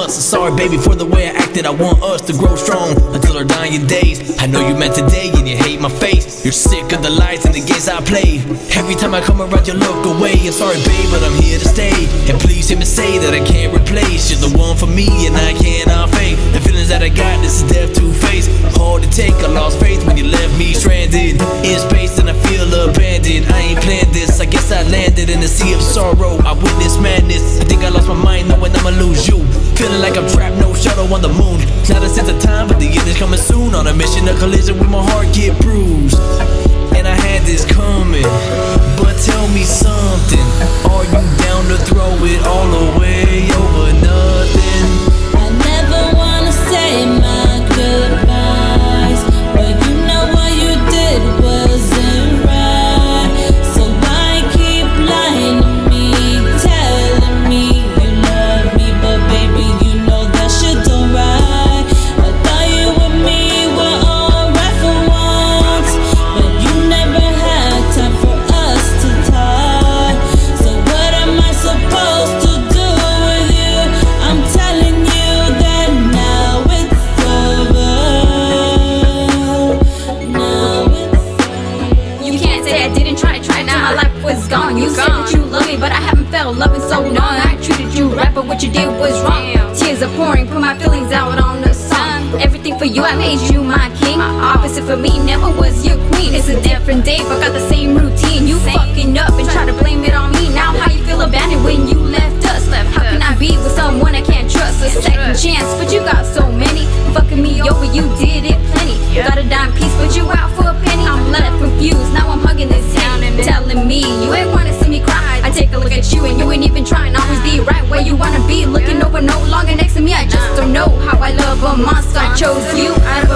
once. I'm sorry, baby, for the way I acted. I want us to grow strong until our dying days. I know you meant today and you hate my face. You're sick of the lies and the games I play. Every time I come around, you look away. I'm sorry, babe, but I'm here to stay. And please hear me say that I can't replace. You're the one for me and I cannot fake. The feelings that I got, this is death to face. Hard to take, I lost faith when you left me stranded in space and I feel abandoned. I ain't planned this, I guess I landed in the sea of sorrow. I witnessed madness, I think I lost my mind knowing I'ma lose you. Feeling like I'm trapped, no shadow on the moon. Not a sense of time, but the end is coming soon. On a mission, a collision with my heart get bruised. And I had this coming, but tell me something. Are you down to throw it all away over nothing? I never wanna say my goodbyes, but you know what you did wasn't right. So why keep lying to me, telling me you love me, but baby you know that shit don't right. I thought you and me were alright for once, but you never had time for us to talk. So what am I supposed to do with you? I'm telling you that now it's over. Now it's You can't say I didn't try now. My life was gone. You said that you love me, but I haven't felt love in so long. I treated you right, but what you did was wrong. Tears are pouring, put my feelings out on the song. Everything for you, I made you my king. Opposite for me, never was your queen. It's a different day, but got the same routine. You fucking up and try to blame it on me. Now how you feel abandoned when you left us? How can I be with someone I can't trust? A second chance, but you got so many. Fucking me over, you did it plenty. Got a dime piece, but you out for a penny. I'm left confused, now I'm hugging this town and telling me you ain't wanna see me cry. I take a look at you and you ain't even trying. Always be right where you wanna be. Looking over, no longer next to me. I just don't know how I love a monster. I chose you. I don't